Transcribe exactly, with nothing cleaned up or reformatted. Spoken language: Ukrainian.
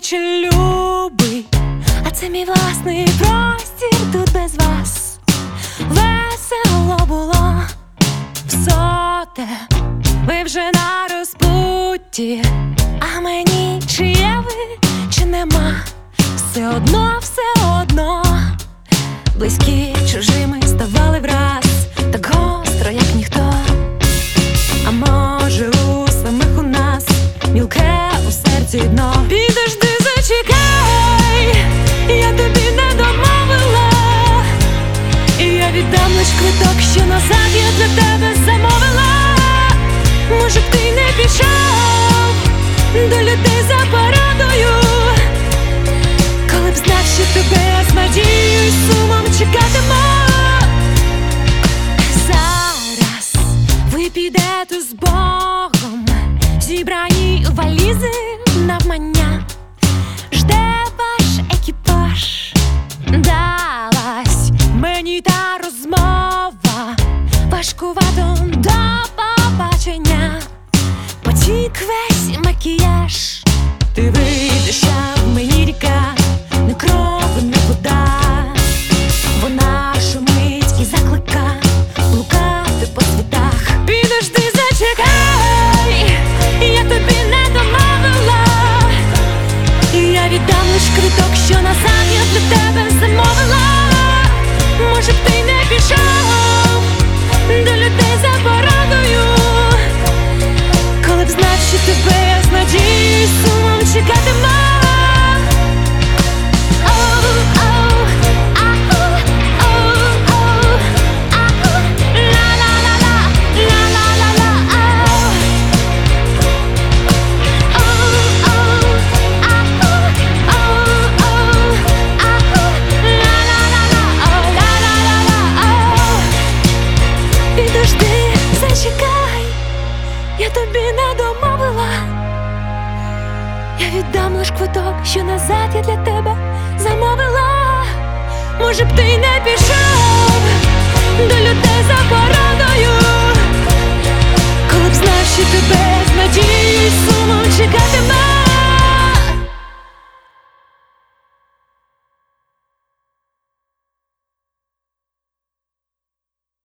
чи любий, а це мій власний простір тут без вас. Весело було в соте, ви вже на розпутті, а мені чи є ви, чи нема, все одно, все одно. Близькі чужими ставали враз, так гостро, як ніхто. А може у самих у нас мілке у серці дно. Підожди, зачекай, я тобі не домовила, і я віддам лиш квиток, що назад я для тебе замовила. Може б ти не пішов до людей за порадою, коли б знав, що тебе я з надією й сумом чекатиму. Зараз ви підете з Богом, зібрані валізи навмання, жде ваш екіпаж. Далась мені та розмова, важкувато до побачення. Потік весь макіяж, ти вийдеш, а в мені ріка, не кров, не вода. Вона шумить і заклика блукати по світах. Підожди, зачекай, я тобі не домовила, і я віддам лиш квиток, що назад я для тебе замовила. Може б ти не пішов до людей за порадою, коли б знав, що тебе я з надією й сумом чекатиму. Підожди, зачекай, я тобі не домовила, я віддам лиш квиток, що назад я для тебе замовила. Може б ти не пішов до людей за порадою,